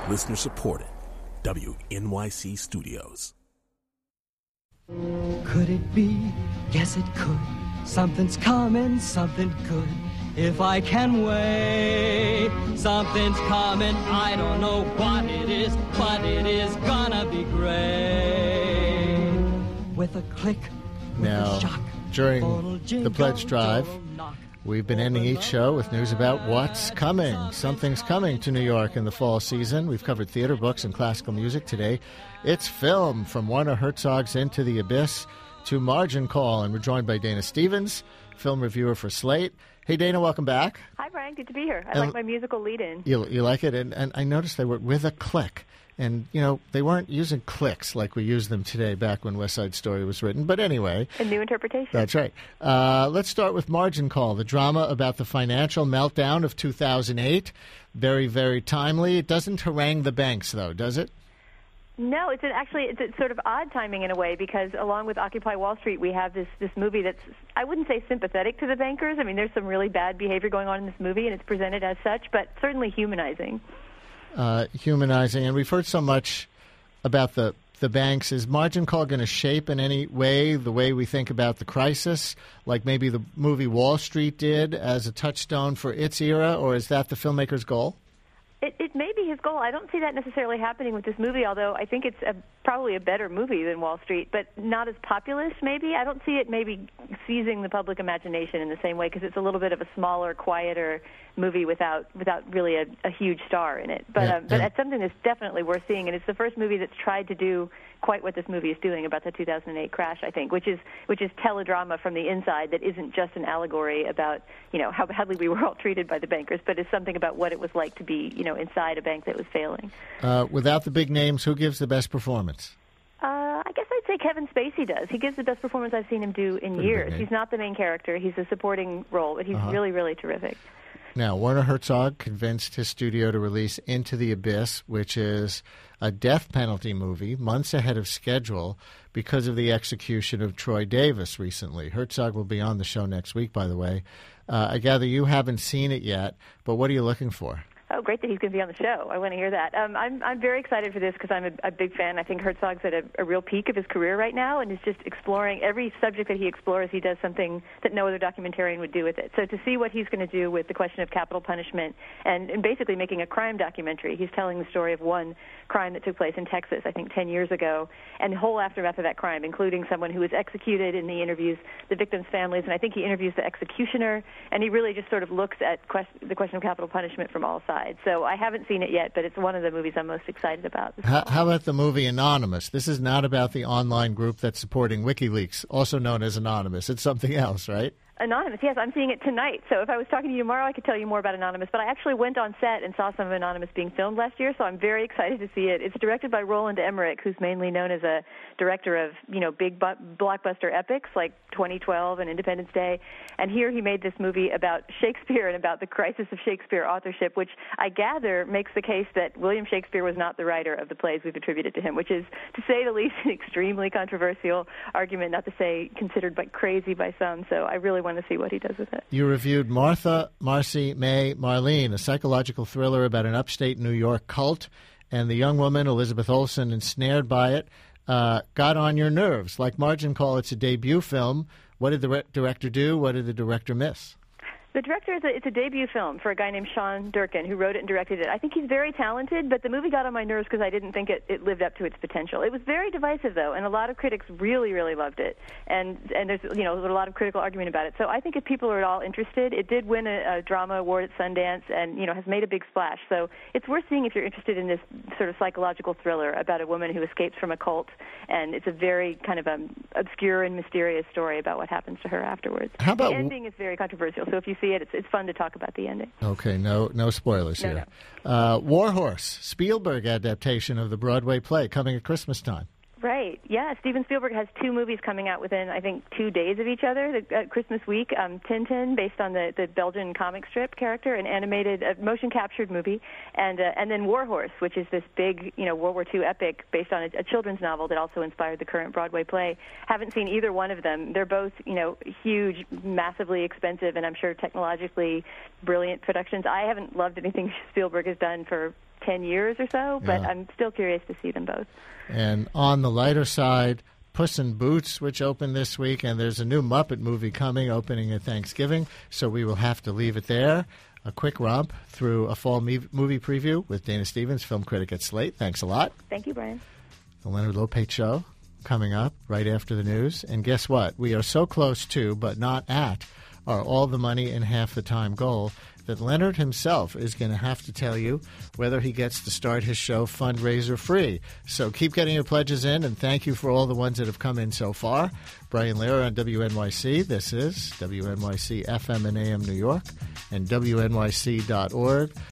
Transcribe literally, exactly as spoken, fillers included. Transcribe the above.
Listener supported. W N Y C Studios. Could it be? Yes, it could. Something's coming, something good. If I can wait, something's coming. I don't know what it is, but it is gonna be great. With a click, with now, a shock, during the pledge drive, we've been ending each show with news about what's coming. Something's coming to New York in the fall season. We've covered theater, books, and classical music. Today, it's film, from Werner Herzog's Into the Abyss to Margin Call. And we're joined by Dana Stevens, film reviewer for Slate. Hey, Dana, welcome back. Hi, Brian. Good to be here. I and like my musical lead-in. You, you like it? And, and I noticed they were with a click. And, you know, they weren't using clicks like we use them today back when West Side Story was written. But anyway. A new interpretation. That's right. Uh, let's start with Margin Call, the drama about the financial meltdown of two thousand eight. Very, very timely. It doesn't harangue the banks, though, does it? No, it's an, actually it's a sort of odd timing in a way, because along with Occupy Wall Street, we have this, this movie that's, I wouldn't say sympathetic to the bankers. I mean, there's some really bad behavior going on in this movie, and it's presented as such, but certainly humanizing. Uh, humanizing, and we've heard so much about the the banks. Is Margin Call going to shape in any way the way we think about the crisis, like maybe the movie Wall Street did, as a touchstone for its era, or is that the filmmaker's goal? It, it may be his goal. I don't see that necessarily happening with this movie, although I think it's a, probably a better movie than Wall Street, but not as populist, maybe. I don't see it maybe seizing the public imagination in the same way, because it's a little bit of a smaller, quieter movie without without really a, a huge star in it. But, yeah, um, but yeah. it's something that's definitely worth seeing, and it's the first movie that's tried to do quite what this movie is doing about the two thousand eight crash, I think, which is which is teledrama from the inside that isn't just an allegory about, you know, how badly we were all treated by the bankers, but is something about what it was like to be, you know, inside a bank that was failing. Uh, without the big names, who gives the best performance? Uh, I guess I'd say Kevin Spacey does. He gives the best performance I've seen him do in Pretty years. He's not the main character. He's a supporting role, but he's Uh-huh. really, really terrific. Now, Werner Herzog convinced his studio to release Into the Abyss, which is a death penalty movie, months ahead of schedule because of the execution of Troy Davis recently. Herzog will be on the show next week, by the way. Uh, I gather you haven't seen it yet, but what are you looking for? Oh, great that he's going to be on the show. I want to hear that. Um, I'm I'm very excited for this because I'm a, a big fan. I think Herzog's at a, a real peak of his career right now and is just exploring every subject that he explores. He does something that no other documentarian would do with it. So to see what he's going to do with the question of capital punishment and, and basically making a crime documentary, he's telling the story of one crime that took place in Texas, I think ten years ago, and the whole aftermath of that crime, including someone who was executed, and he interviews the victims' families, and I think he interviews the executioner, and he really just sort of looks at quest- the question of capital punishment from all sides. So I haven't seen it yet, but it's one of the movies I'm most excited about. How, how about the movie Anonymous? This is not about the online group that's supporting WikiLeaks, also known as Anonymous. It's something else, right? Anonymous, yes, I'm seeing it tonight. So if I was talking to you tomorrow, I could tell you more about Anonymous. But I actually went on set and saw some of Anonymous being filmed last year, so I'm very excited to see it. It's directed by Roland Emmerich, who's mainly known as a director of, you know, big bu- blockbuster epics like twenty twelve and Independence Day. And here he made this movie about Shakespeare and about the crisis of Shakespeare authorship, which I gather makes the case that William Shakespeare was not the writer of the plays we've attributed to him, which is, to say the least, an extremely controversial argument, not to say considered by crazy by some. So I really want to see what he does with it. You reviewed Martha, Marcy, May, Marlene, a psychological thriller about an upstate New York cult, and the young woman, Elizabeth Olsen, ensnared by it, uh, got on your nerves. Like Margin Call, it's a debut film. What did the re- director do? What did the director miss? The director is a, it's a debut film for a guy named Sean Durkin, who wrote it and directed it. I think he's very talented, but the movie got on my nerves because I didn't think it, it lived up to its potential. It was very divisive, though, and a lot of critics really, really loved it. And and there's you know a lot of critical argument about it. So I think if people are at all interested, it did win a, a drama award at Sundance, and you know has made a big splash. So it's worth seeing if you're interested in this sort of psychological thriller about a woman who escapes from a cult, and it's a very kind of um, obscure and mysterious story about what happens to her afterwards. How about the ending is very controversial, so if you see it, it's, it's fun to talk about the ending. Okay, no no spoilers No, here. No. Uh, War Horse, Spielberg adaptation of the Broadway play, coming at Christmas time. Right. Yeah. Steven Spielberg has two movies coming out within, I think, two days of each other. The, uh, Christmas week, um, Tintin, based on the, the Belgian comic strip character, an animated, uh, motion-captured movie, and uh, and then War Horse, which is this big, you know, World War Two epic based on a, a children's novel that also inspired the current Broadway play. Haven't seen either one of them. They're both, you know, huge, massively expensive, and I'm sure technologically brilliant productions. I haven't loved anything Spielberg has done for ten years or so, but Yeah. I'm still curious to see them both. And on the lighter side, Puss in Boots, which opened this week, and there's a new Muppet movie coming, opening at Thanksgiving, so we will have to leave it there. A quick romp through a fall me- movie preview with Dana Stevens, film critic at Slate. Thanks a lot. Thank you, Brian. The Leonard Lopate Show coming up right after the news. And guess what? We are so close to, but not at, our all the money in half the time goal that Leonard himself is going to have to tell you whether he gets to start his show fundraiser free. So keep getting your pledges in, and thank you for all the ones that have come in so far. Brian Lehrer on W N Y C. This is W N Y C F M and A M New York and W N Y C dot org.